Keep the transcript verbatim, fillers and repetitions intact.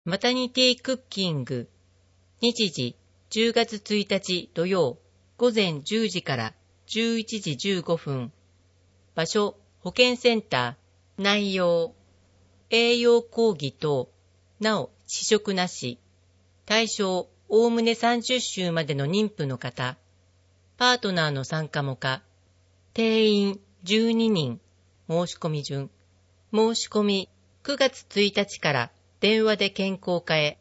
マタニティクッキング。日時じゅうがつついたち土曜午前じゅうじからじゅういちじじゅうごふん。場所保健センター。内容栄養講義等。なお試食なし。対象おおむねさんじゅっ週までの妊婦の方。パートナーの参加も可。定員じゅうににん。申し込み順。申し込みくがつついたちから電話で健康課へ。